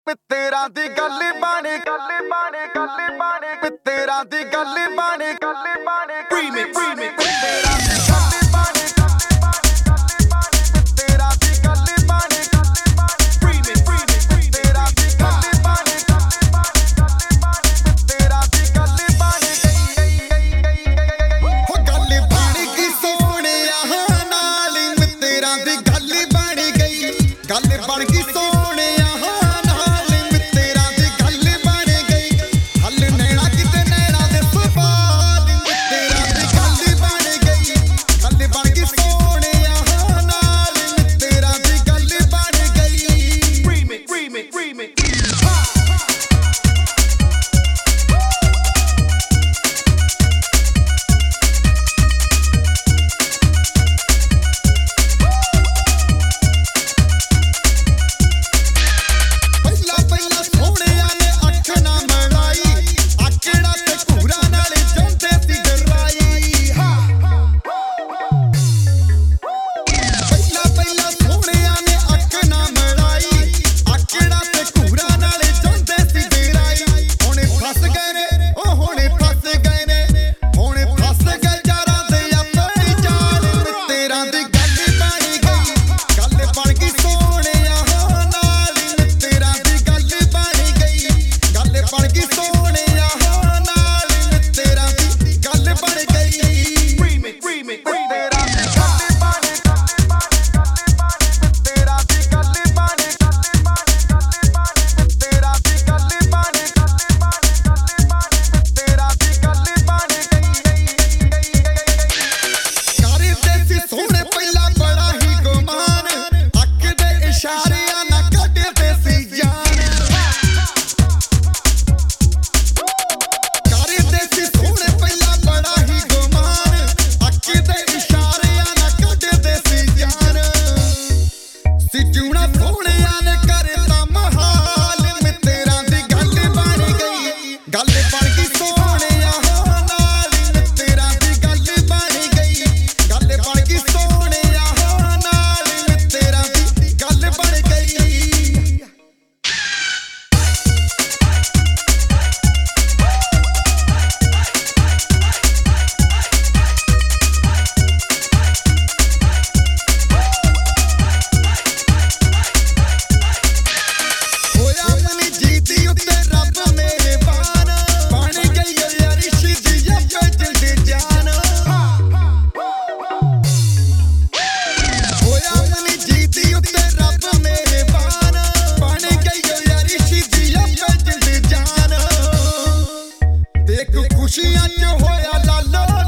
ਮਿੱਤਰਾਂ ਦੀ ਗੱਲ ਬਾਣੇ ਮਿੱਤਰਾਂ ਦੀ ਗੱਲ ਬਾਣੇ ਰੀਮਿਕਸ ਮਿੱਤਰਾਂ ਦੀ ਗੱਲ ਬਾਣੇ ਮਿੱਤਰਾਂ ਦੀ ਗੱਲ ਬਾਣੇ ਰੀਮਿਕਸ ਮਿੱਤਰਾਂ ਦੀ ਗੱਲ ਬਾਣੇ ਮਿੱਤਰਾਂ ਦੀ ਗੱਲ ਬਾਣੇ ਹੋ ਗੱਲ ਬਣ ਗਈ ਸੋਹਣਿਆ ਨਾਲ ਮਿੱਤਰਾਂ ਦੀ ਗੱਲ ਬਣ ਗਈ ਗੱਲ ਬਣ ਗਈ ਸੋਹਣਿਆ खुशियां च होया लालो